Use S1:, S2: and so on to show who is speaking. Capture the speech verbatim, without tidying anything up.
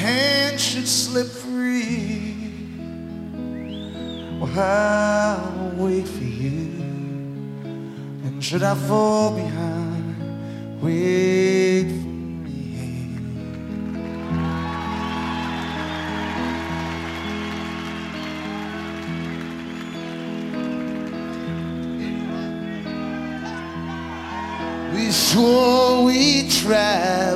S1: hand should slip free, well, I'll wait for you. And should I fall behind, wait for me. We swore we'd try.